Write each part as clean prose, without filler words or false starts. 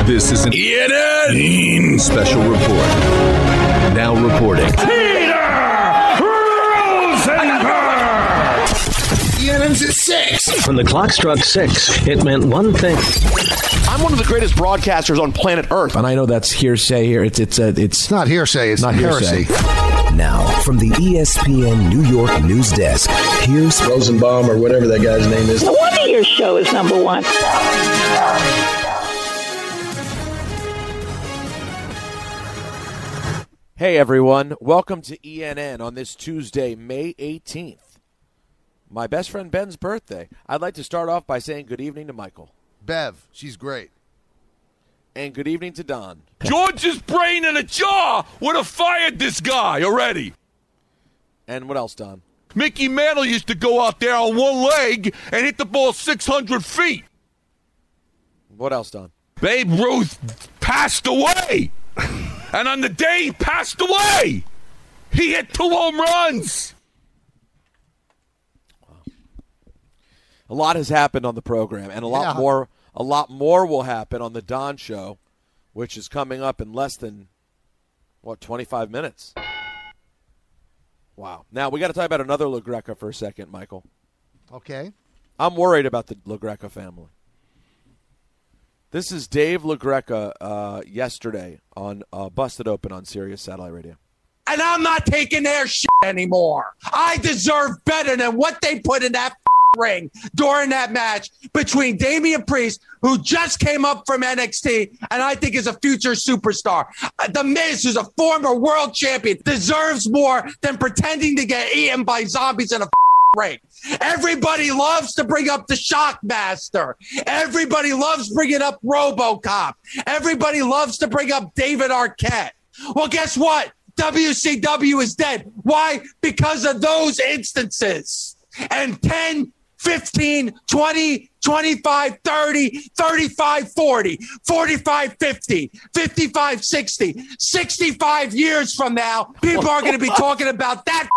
This is an ENN special report. Now reporting. Peter Rosenberg! ENN's at 6. When the clock struck 6, it meant one thing. I'm one of the greatest broadcasters on planet Earth. And I know that's hearsay here. It's not hearsay. It's not heresy. Now, from the ESPN New York news desk, here's Rosenbaum or whatever that guy's name is. No wonder your show is number one. Hey, everyone. Welcome to ENN on this Tuesday, May 18th. My best friend Ben's birthday. I'd like to start off by saying good evening to Michael. Bev, she's great. And good evening to Don. George's brain in a jar would have fired this guy already. And what else, Don? Mickey Mantle used to go out there on one leg and hit the ball 600 feet. What else, Don? Babe Ruth passed away. And on the day he passed away, he hit 2 home runs. A lot has happened on the program, and a lot more will happen on the Don Show, which is coming up in less than 25 minutes. Wow. Now we got to talk about another LaGreca for a second, Michael. Okay. I'm worried about the LaGreca family. This is Dave LaGreca yesterday on Busted Open on Sirius Satellite Radio. And I'm not taking their shit anymore. I deserve better than what they put in that ring during that match between Damian Priest, who just came up from NXT and I think is a future superstar. The Miz, who's a former world champion, deserves more than pretending to get eaten by zombies in a ring. Everybody loves to bring up the Shockmaster. Everybody loves bringing up RoboCop. Everybody loves to bring up David Arquette. Well, guess what? WCW is dead. Why? Because of those instances. And 10, 15, 20, 25, 30, 35, 40, 45, 50, 55, 60, 65 years from now, people are going to be talking about that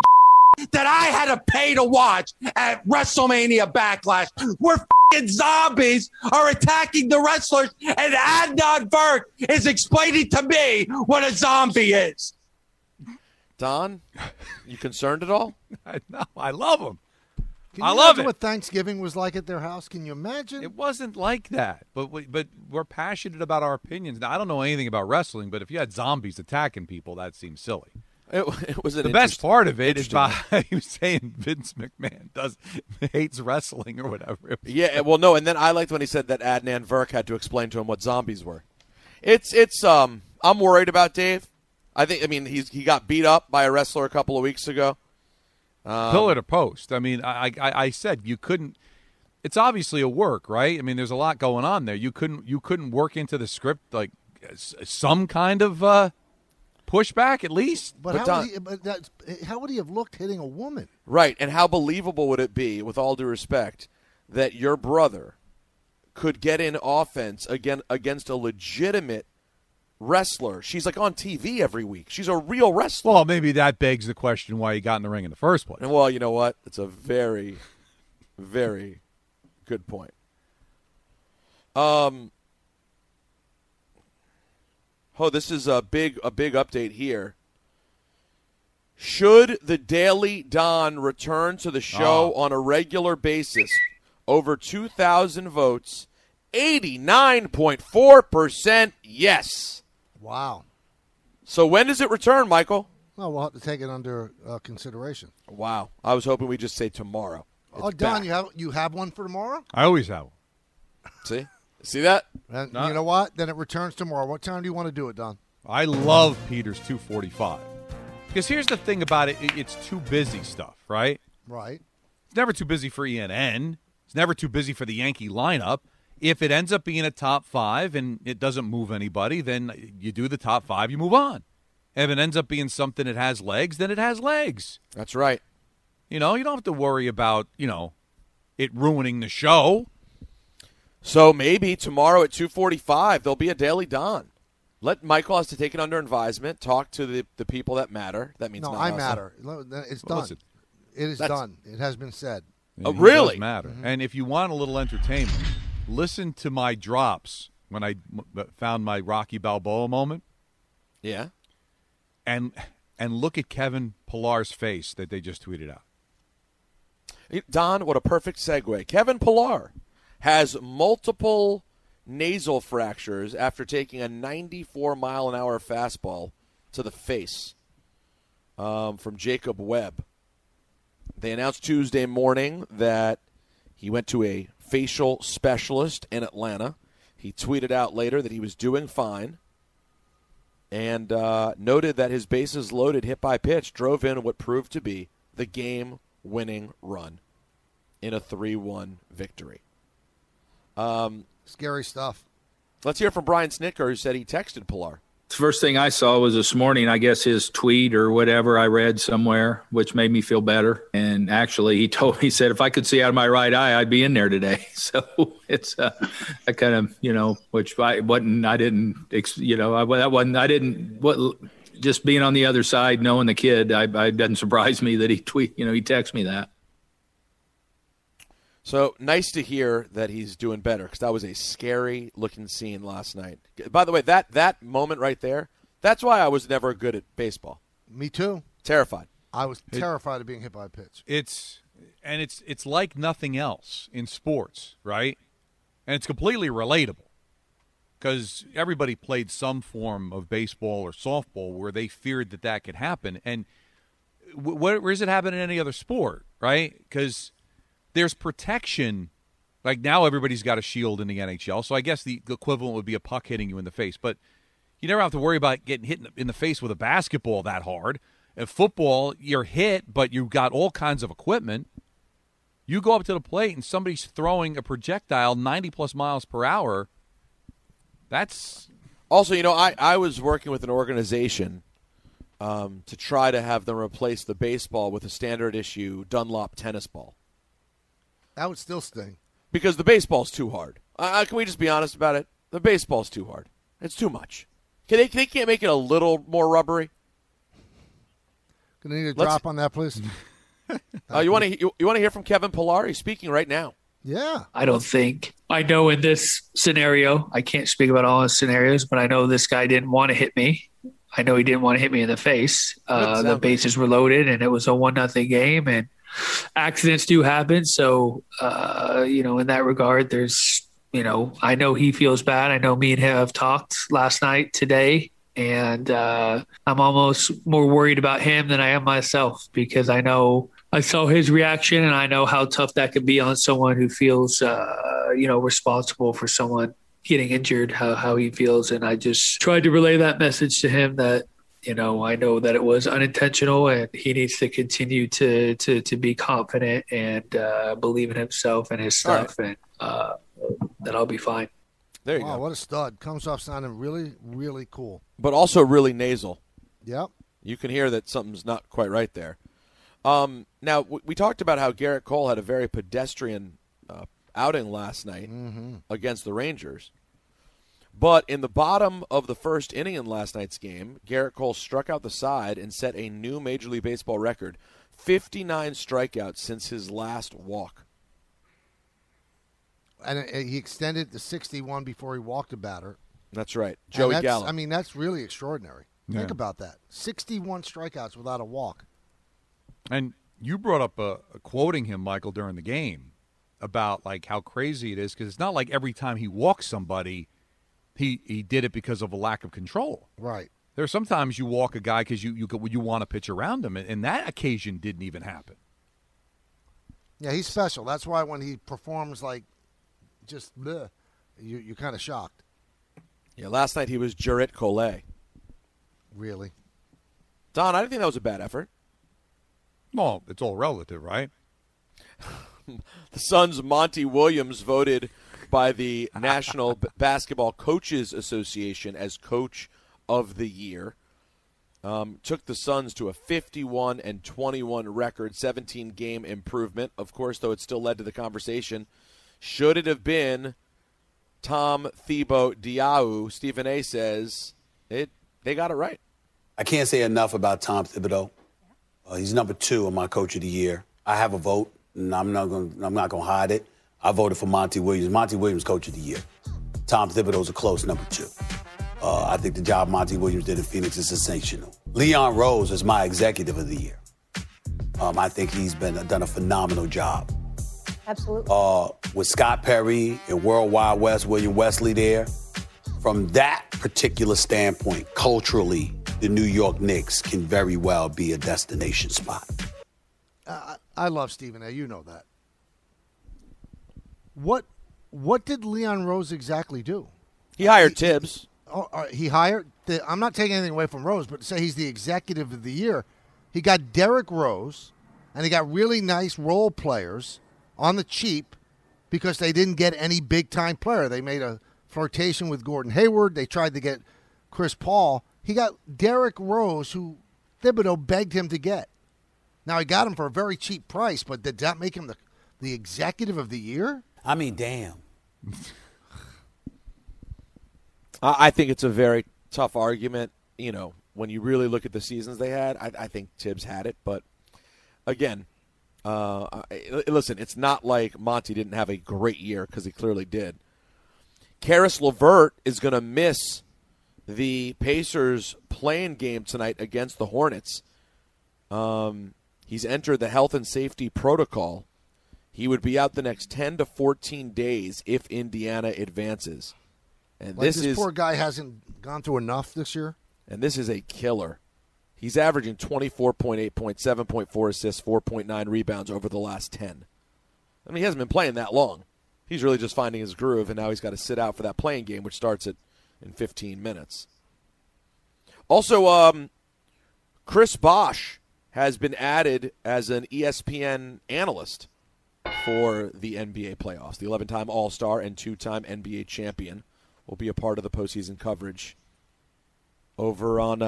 I had to pay to watch at WrestleMania Backlash, where zombies are attacking the wrestlers, and Adnan Virk is explaining to me what a zombie is. Don, you concerned at all? No, I love him. I love it. What Thanksgiving was like at their house? Can you imagine? It wasn't like that, but we're passionate about our opinions. Now, I don't know anything about wrestling, but if you had zombies attacking people, that seems silly. It was the best part of it is he was saying Vince McMahon hates wrestling or whatever. Yeah, well, no, and then I liked when he said that Adnan Virk had to explain to him what zombies were. I'm worried about Dave. He got beat up by a wrestler a couple of weeks ago. Pillar to post. I mean, I said you couldn't. It's obviously a work, right? I mean, there's a lot going on there. You couldn't work into the script like some kind of pushback at least. But how would he have looked hitting a woman? Right, and how believable would it be, with all due respect, that your brother could get in offense against a legitimate wrestler? She's like on TV every week. She's a real wrestler. Well, maybe that begs the question why he got in the ring in the first place. And well, you know what? It's a very, very good point. This is a big update here. Should the Daily Don return to the show on a regular basis? Over 2,000 votes, 89.4% yes. Wow. So when does it return, Michael? Well, we'll have to take it under consideration. Wow. I was hoping we'd just say tomorrow. Don, you have one for tomorrow? I always have one. See that? And you know what? Then it returns tomorrow. What time do you want to do it, Don? I love Peter's 2:45. Because here's the thing about it. It's too busy stuff, right? Right. It's never too busy for ENN. It's never too busy for the Yankee lineup. If it ends up being a top 5 and it doesn't move anybody, then you do the top 5, you move on. If it ends up being something that has legs, then it has legs. That's right. You don't have to worry about, it ruining the show. So maybe tomorrow at 2:45 there'll be a Daily Don. Let Michael has to take it under advisement. Talk to the people that matter. That means I matter. It's done. Listen, it is done. It has been said. Oh, really? It does matter. Mm-hmm. And if you want a little entertainment, listen to my drops when I found my Rocky Balboa moment. Yeah. And look at Kevin Pillar's face that they just tweeted out. Don, what a perfect segue. Kevin Pillar has multiple nasal fractures after taking a 94-mile-an-hour fastball to the face from Jacob Webb. They announced Tuesday morning that he went to a facial specialist in Atlanta. He tweeted out later that he was doing fine and noted that his bases loaded hit by pitch drove in what proved to be the game-winning run in a 3-1 victory. Scary stuff. Let's hear from Brian Snitker, who said he texted Pillar. The first thing I saw was this morning, I guess his tweet or whatever I read somewhere, which made me feel better. And actually, he said, if I could see out of my right eye, I'd be in there today. So it's a kind of, which just being on the other side, knowing the kid, it doesn't surprise me that he texted me that. So nice to hear that he's doing better, because that was a scary-looking scene last night. By the way, that moment right there, that's why I was never good at baseball. Me too. Terrified. I was terrified of being hit by a pitch. It's like nothing else in sports, right? And it's completely relatable, because everybody played some form of baseball or softball where they feared that could happen. And where does it happen in any other sport, right? Because there's protection. Like now everybody's got a shield in the NHL, so I guess the equivalent would be a puck hitting you in the face. But you never have to worry about getting hit in the face with a basketball that hard. In football, you're hit, but you've got all kinds of equipment. You go up to the plate and somebody's throwing a projectile 90-plus miles per hour. That's also, I was working with an organization to try to have them replace the baseball with a standard issue Dunlop tennis ball. That would still sting. Because the baseball's too hard. Can we just be honest about it? The baseball's too hard. It's too much. They can't make it a little more rubbery? Gonna need a drop on that, please. You want to hear from Kevin Pillar? He's speaking right now. Yeah. I don't think. I know in this scenario, I can't speak about all his scenarios, but I know this guy didn't want to hit me. I know he didn't want to hit me in the face. The bases were loaded, and it was a 1-0 game, and accidents do happen. So, in that regard, there's, I know he feels bad. I know me and him have talked last night, today, and I'm almost more worried about him than I am myself, because I know I saw his reaction, and I know how tough that could be on someone who feels, responsible for someone getting injured, how he feels. And I just tried to relay that message to him that, I know that it was unintentional, and he needs to continue to be confident and believe in himself and his stuff, right, and that I'll be fine. There you go. What a stud. Comes off sounding really, really cool. But also really nasal. Yep. You can hear that something's not quite right there. Now, we talked about how Garrett Cole had a very pedestrian outing last night against the Rangers. But in the bottom of the first inning in last night's game, Garrett Cole struck out the side and set a new Major League Baseball record, 59 strikeouts since his last walk. And he extended to 61 before he walked a batter. That's right. Joey Gallo. I mean, that's really extraordinary. Yeah. Think about that. 61 strikeouts without a walk. And you brought up quoting him, Michael, during the game about like how crazy it is, because it's not like every time he walks somebody, he did it because of a lack of control. Right. There's sometimes you walk a guy because you want to pitch around him, and that occasion didn't even happen. Yeah, he's special. That's why when he performs like just you're kind of shocked. Yeah, last night he was Jarrett Cole. Really? Don, I didn't think that was a bad effort. Well, it's all relative, right? The Suns' Monty Williams voted by the National Basketball Coaches Association as Coach of the Year. Took the Suns to a 51-21 record, 17-game improvement. Of course, though, it still led to the conversation. Should it have been Tom Thibault Diaw? Stephen A. says they got it right. I can't say enough about Tom Thibodeau. He's number 2 on my Coach of the Year. I have a vote, and I'm not going to hide it. I voted for Monty Williams. Monty Williams, Coach of the Year. Tom Thibodeau's a close number 2. I think the job Monty Williams did in Phoenix is sensational. Leon Rose is my executive of the year. I think he's done a phenomenal job. Absolutely. With Scott Perry and Worldwide West, William Wesley there, from that particular standpoint, culturally, the New York Knicks can very well be a destination spot. I love Stephen A. You know that. What did Leon Rose exactly do? He hired Tibbs. He hired. I'm not taking anything away from Rose, but to say he's the executive of the year, he got Derrick Rose, and he got really nice role players on the cheap because they didn't get any big-time player. They made a flirtation with Gordon Hayward. They tried to get Chris Paul. He got Derrick Rose, who Thibodeau begged him to get. Now, he got him for a very cheap price, but did that make him the executive of the year? I mean, damn. I think it's a very tough argument. You know, when you really look at the seasons they had, I think Tibbs had it. But, again, listen, it's not like Monty didn't have a great year because he clearly did. Karis LeVert is going to miss the Pacers playing game tonight against the Hornets. He's entered the health and safety protocol. He would be out the next 10 to 14 days if Indiana advances. And this poor guy hasn't gone through enough this year. And this is a killer. He's averaging 24.8 points, 7.4 assists, 4.9 rebounds over the last 10. I mean, he hasn't been playing that long. He's really just finding his groove, and now he's got to sit out for that playing game, which starts in 15 minutes. Also, Chris Bosh has been added as an ESPN analyst for the NBA playoffs. The 11-time All-Star and 2-time NBA champion will be a part of the postseason coverage over on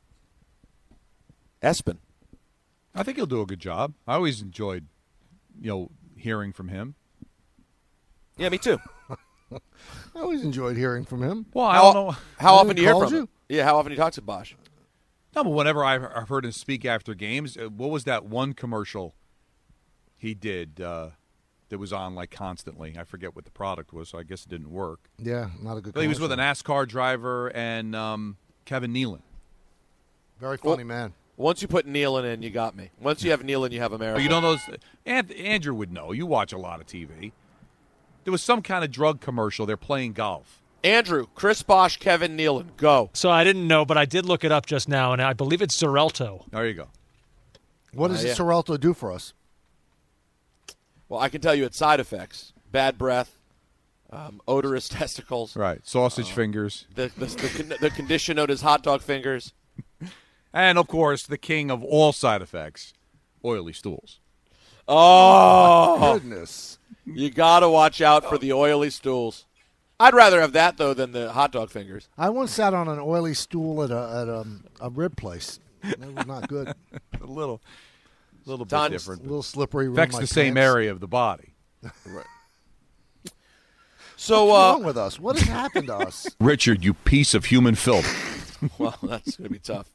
ESPN. I think he'll do a good job. I always enjoyed, hearing from him. Yeah, me too. I always enjoyed hearing from him. Well, I don't know. How often do you hear from him? Yeah, how often do you talk to Bosh? No, but whenever I've heard him speak after games, what was that one commercial he did that was on like constantly? I forget what the product was, so I guess it didn't work. Yeah, not a good. But he was with a NASCAR driver and Kevin Nealon. Very funny man. Once you put Nealon in, you got me. Once you have Nealon, you have America. But you know those. Andrew would know. You watch a lot of TV. There was some kind of drug commercial. They're playing golf. Andrew, Chris Bosh, Kevin Nealon, go. So I didn't know, but I did look it up just now, and I believe it's Xarelto. There you go. What does Xarelto do for us? Well, I can tell you its side effects: bad breath, odorous testicles, right? Sausage fingers. The condition known as hot dog fingers, and of course, the king of all side effects: oily stools. Oh goodness! You got to watch out for the oily stools. I'd rather have that, though, than the hot dog fingers. I once sat on an oily stool at a rib place. It was not good. a little bit different. A little slippery. Affects the same area of the body. Right. So, what's wrong with us? What has happened to us? Richard, you piece of human filth. Well, that's going to be tough.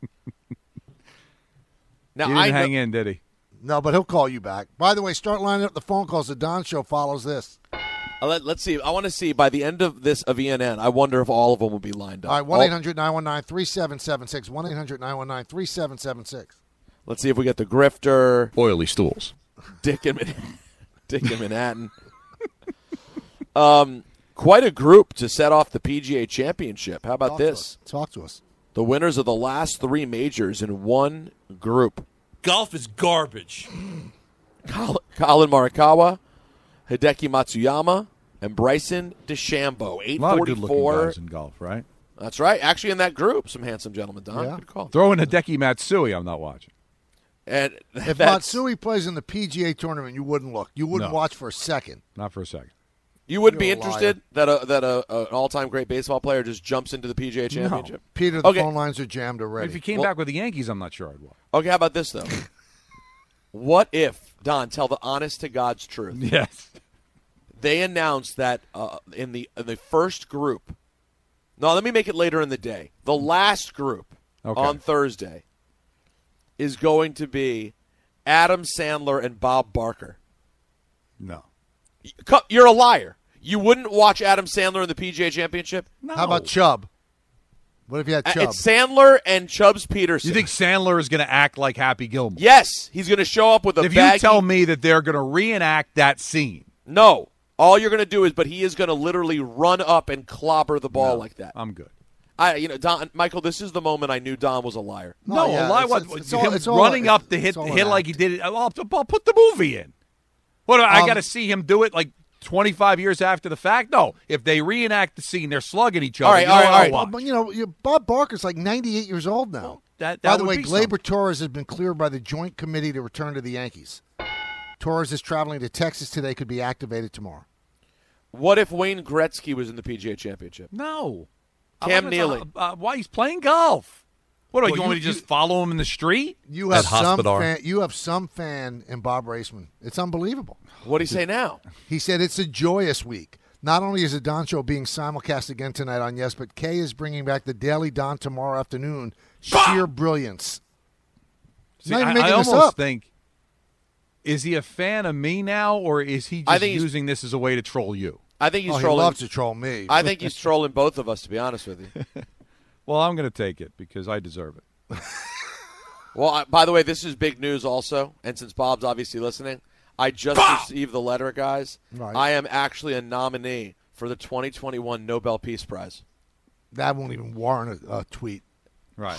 Now, he didn't hang in, did he? No, but he'll call you back. By the way, start lining up the phone calls. The Don Show follows this. Let's see. I want to see by the end of this of ENN, I wonder if all of them will be lined up. All right, 1-800-919-3776. 1-800-919-3776. Let's see if we get the grifter. Oily stools. Dick in Manhattan. Quite a group to set off the PGA Championship. How about this? Talk to us. The winners of the last 3 majors in one group. Golf is garbage. Colin Morikawa, Hideki Matsuyama, and Bryson DeChambeau. 844. A lot of good-looking guys in golf, right? That's right. Actually, in that group, some handsome gentlemen, Don. Yeah. Good call. Throw in Hideki Matsui, I'm not watching. And if Matsui plays in the PGA tournament, you wouldn't look. You wouldn't watch for a second. Not for a second. You wouldn't be interested that an all-time great baseball player just jumps into the PGA Championship? No. Peter, the phone lines are jammed already. If he came back with the Yankees, I'm not sure I'd watch. Okay, how about this, though? What if, Don, tell the honest-to-God's truth. Yes. They announced that in the first group. No, let me make it later in the day. The last group on Thursday is going to be Adam Sandler and Bob Barker. No. You're a liar. You wouldn't watch Adam Sandler in the PGA Championship? No. How about Chubb? What if you had Chubb? It's Sandler and Chubbs Peterson. You think Sandler is going to act like Happy Gilmore? Yes. He's going to show up with a If baggy... you tell me that they're going to reenact that scene. No. All you're going to do is, but he is going to literally run up and clobber the ball like that. I'm good. Don, Michael, this is the moment I knew Don was a liar. No, yeah, a lie. it's all- Running up to hit it's all an like he act. did it. I'll put the movie in. What? I got to see him do it like 25 years after the fact? No. If they reenact the scene, they're slugging each other. All right, all right. But, Bob Barker's like 98 years old now. That By the would way, be Gleyber Torres has been cleared by the joint committee to return to the Yankees. Torres is traveling to Texas today, could be activated tomorrow. What if Wayne Gretzky was in the PGA Championship? No. Cam Neely. Why he's playing golf? What, Well, you want me to just follow him in the street? You have some fan in Bob Raceman. It's unbelievable. What did he say now? He said it's a joyous week. Not only is the Don Show being simulcast again tonight on Yes, but Kay is bringing back the Daily Don tomorrow afternoon. Sheer brilliance. See, Not even I making this almost up. think, is he a fan of me now, or is he just using this as a way to troll you? I think he's He trolling. loves to troll me. I think he's trolling both of us, to be honest with you. Well, I'm going to take it because I deserve it. Well, by the way, this is big news also, and since Bob's obviously listening, I just received the letter, guys. Right. I am actually a nominee for the 2021 Nobel Peace Prize. That won't even warrant a tweet. Right.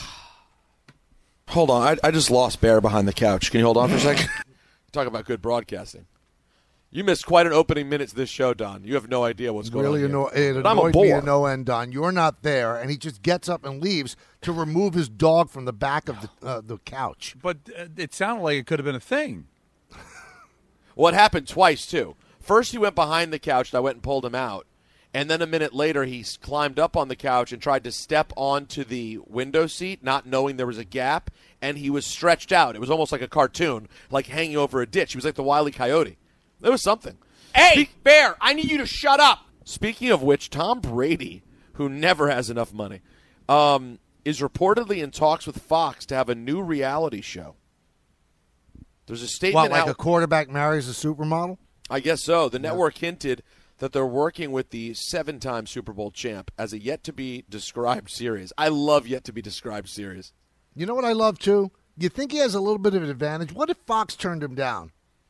Hold on. I just lost Bear behind the couch. Can you hold on for a second? Talk about good broadcasting. You missed quite an opening minute to this show, Don. You have no idea what's going on here. It But I'm a annoyed me bore. to no end, Don. You're not there, and he just gets up and leaves to remove his dog from the back of the couch. But it sounded like it could have been a thing. Well, it happened twice, too. First, he went behind the couch, and I went and pulled him out. And then a minute later, he climbed up on the couch and tried to step onto the window seat, not knowing there was a gap, and he was stretched out. It was almost like a cartoon, like hanging over a ditch. He was like the Wile E. Coyote. There was something. Hey, Bear, I need you to shut up. Speaking of which, Tom Brady, who never has enough money, is reportedly in talks with Fox to have a new reality show. There's a statement What, like out. a quarterback marries a supermodel? I guess so. The network hinted that they're working with the 7-time Super Bowl champ as a yet-to-be-described series. I love yet-to-be-described series. You know what I love, too? You think he has a little bit of an advantage? What if Fox turned him down?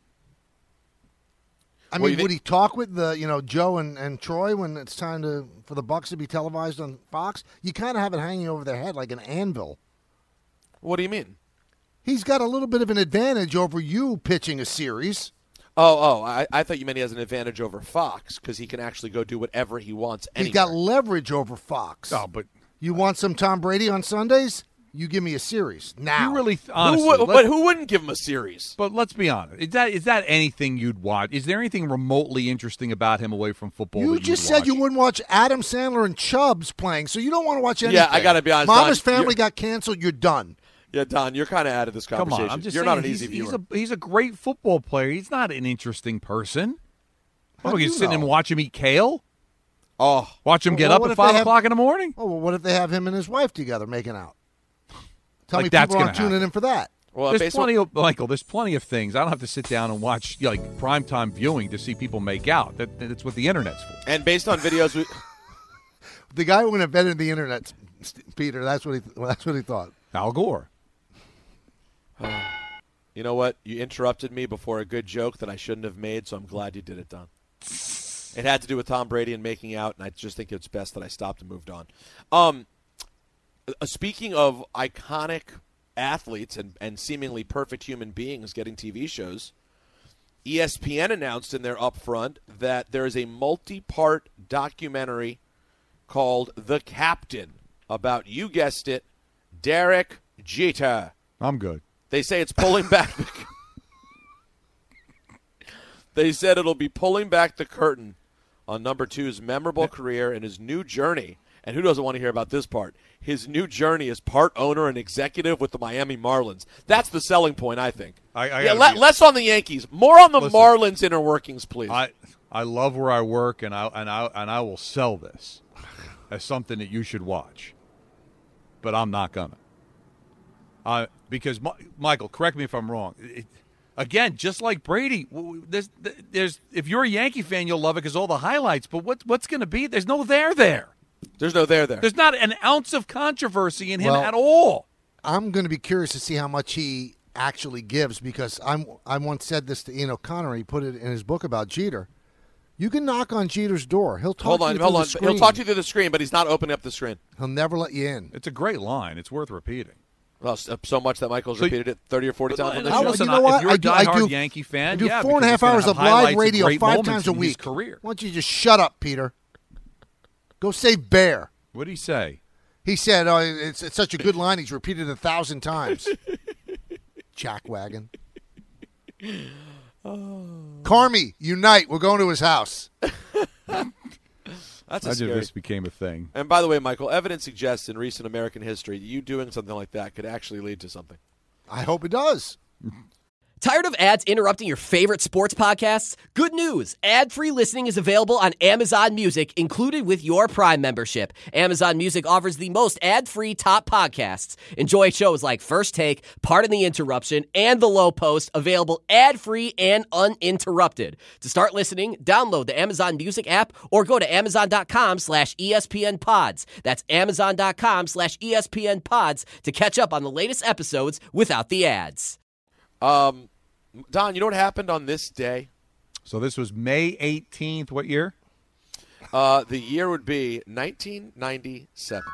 I Well, mean, you would he talk with the Joe and Troy when it's time for the Bucs to be televised on Fox? You kind of have it hanging over their head like an anvil. What do you mean? He's got a little bit of an advantage over you pitching a series. I thought you meant he has an advantage over Fox because he can actually go do whatever he wants anywhere. He's got leverage over Fox. Oh, but you want some Tom Brady on Sundays? You give me a series now. you really honestly, who wouldn't give him a series? But let's be honest. Is that anything you'd watch? Is there anything remotely interesting about him away from football? You that just you'd said you wouldn't watch Adam Sandler and Chubbs playing, so you don't want to watch anything. Yeah, I got to be honest. Mama's Don, Family got canceled. You're done. Yeah, Don, you're kind of out of this Come conversation. on, I'm just you're saying, not an easy viewer. He's a great football player. He's not an interesting person. How What, do you you sit know? and watch him eat kale? Oh, Watch him get Well, up what at if they 5 have- o'clock in the morning? Oh, well, what if they have him and his wife together making out? Tell Like me that's people aren't gonna tuning in for that. well, There's based plenty on, of Michael. There's plenty of things. I don't have to sit down and watch like primetime viewing to see people make out. That's what the internet's for. and based on videos, The guy who invented the internet, Peter, that's what he thought. Al Gore. you know what? You interrupted me before a good joke that I shouldn't have made, so I'm glad you did it, Don. It had to do with Tom Brady and making out, and I just think it's best that I stopped and moved on. Speaking of iconic athletes and seemingly perfect human beings getting TV shows, ESPN announced in their upfront that there is a multi-part documentary called The Captain about, you guessed it, Derek Jeter. I'm good. They say it's pulling back. They said it'll be pulling back the curtain on number 2's memorable career and his new journey. And who doesn't want to hear about this part? His new journey as part owner and executive with the Miami Marlins. That's the selling point, I think. Less on the Yankees, more on the Marlins inner workings, please. I love where I work, and I will sell this as something that you should watch. But I'm not gonna. Because Michael, correct me if I'm wrong. again, just like Brady, there's if you're a Yankee fan, you'll love it because all the highlights. But what's going to be? There's no there. There's no there. There's not an ounce of controversy in him at all. I'm going to be curious to see how much he actually gives because I once said this to Ian O'Connor. He put it in his book about Jeter. You can knock on Jeter's door. He'll talk to you through the screen. He'll talk to you through the screen, but he's not opening up the screen. He'll never let you in. It's a great line. It's worth repeating. Well, so much that Michael's repeated it 30 or 40 times on this show. Listen, you know what? if you're a diehard Yankee fan, I do 4.5 because hours of live radio great 5 times a in his week. career. Why don't you just shut up, Peter? Go save Bear. What did he say? He said, "Oh, it's such a good line. He's repeated 1,000 times." Jackwagon. Carmi, unite. We're going to his house. That's Imagine if this became a thing. And by the way, Michael, evidence suggests in recent American history that you doing something like that could actually lead to something. I hope it does. Tired of ads interrupting your favorite sports podcasts? Good news. Ad-free listening is available on Amazon Music, included with your Prime membership. Amazon Music offers the most ad-free top podcasts. Enjoy shows like First Take, Pardon the Interruption, and The Low Post, available ad-free and uninterrupted. To start listening, download the Amazon Music app or go to Amazon.com/ESPN Pods. That's Amazon.com/ESPN Pods to catch up on the latest episodes without the ads. Don, you know what happened on this day? So this was May 18th. What year? The year would be 1997.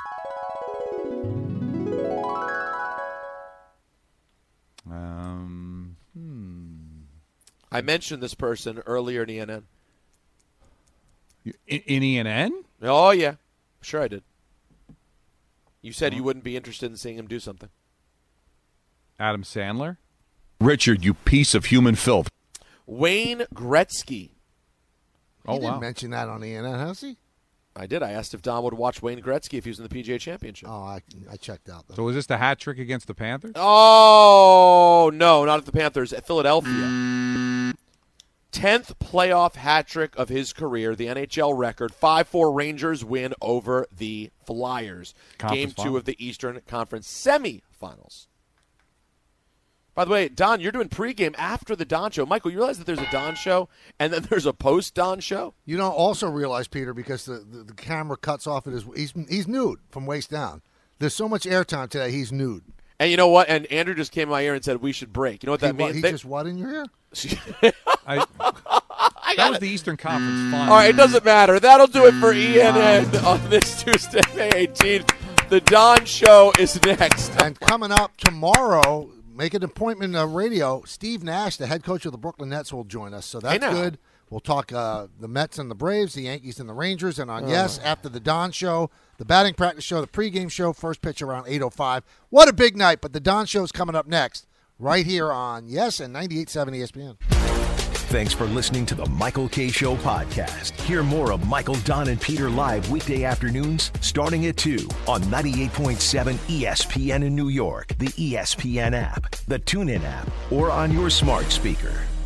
I mentioned this person earlier in ENN. In ENN? Oh, yeah. Sure I did. You said you wouldn't be interested in seeing him do something. Adam Sandler? Richard, you piece of human filth. Wayne Gretzky. He didn't mention that on ENN, has he? I did. I asked if Don would watch Wayne Gretzky if he was in the PGA Championship. Oh, I checked out. So was this the hat trick against the Panthers? Oh, no, not at the Panthers. At Philadelphia. 10th playoff hat trick of his career, the NHL record. 5-4 Rangers win over the Flyers. Game 2 of the Eastern Conference semifinals. By the way, Don, you're doing pregame after the Don show. Michael, you realize that there's a Don show and then there's a post-Don show? You don't also realize, Peter, because the camera cuts off at his he's nude from waist down. There's so much airtime today, he's nude. And you know what? And Andrew just came in my ear and said we should break. You know what that means? He just what in your ear? That was the Eastern Conference Final. All right, it doesn't matter. That'll do it for ENN on this Tuesday, May 18th. The Don show is next. And coming up tomorrow, make an appointment on radio. Steve Nash, the head coach of the Brooklyn Nets, will join us. So that's good. We'll talk the Mets and the Braves, the Yankees and the Rangers. And on after the Don show, the batting practice show, the pregame show, first pitch around 8:05. What a big night. But the Don show is coming up next right here on and 98.7 ESPN. Thanks for listening to the Michael Kay Show podcast. Hear more of Michael, Don, and Peter live weekday afternoons starting at 2 on 98.7 ESPN in New York, the ESPN app, the TuneIn app, or on your smart speaker.